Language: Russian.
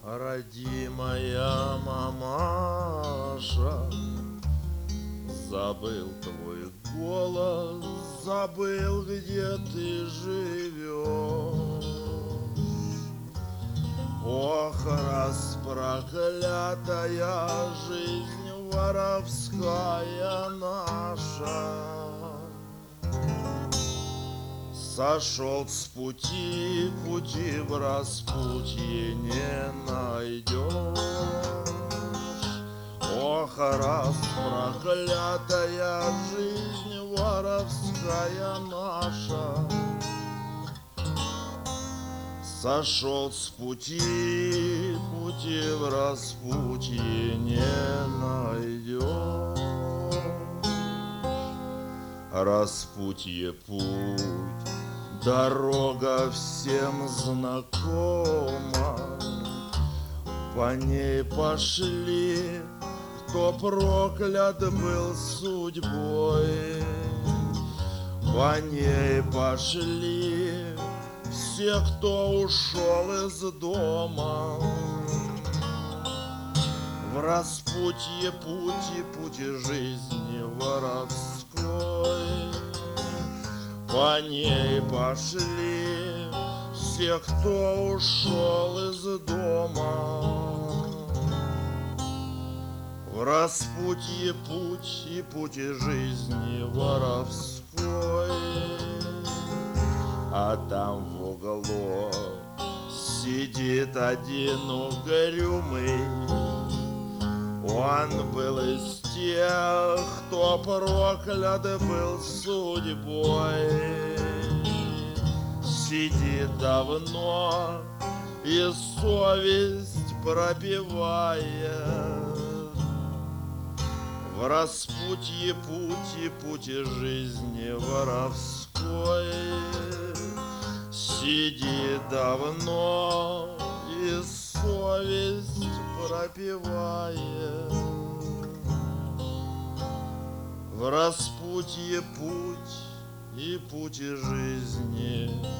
Родимая мамаша, забыл твой голос, забыл, где ты живешь. Ох, распроклятая жизнь воровская наша, сошел с пути, пути в распутье не найдешь. Ох, распроклятая жизнь воровская наша, сошел с пути, пути в распутье не найдешь. Распутье путь, дорога всем знакома, по ней пошли, кто проклят был судьбой. По ней пошли все, кто ушел из дома. В распутье пути, пути жизни воровской. По ней пошли все, кто ушел из дома. В распутье путь и пути жизни воровской. А там в углу сидит один угрюмый. Он был из тех, кто проклят был судьбой. Сидит давно и совесть пропевает. В распутье пути, пути жизни воровской. Сидит давно и совесть пропевает. В распутье путь и пути жизни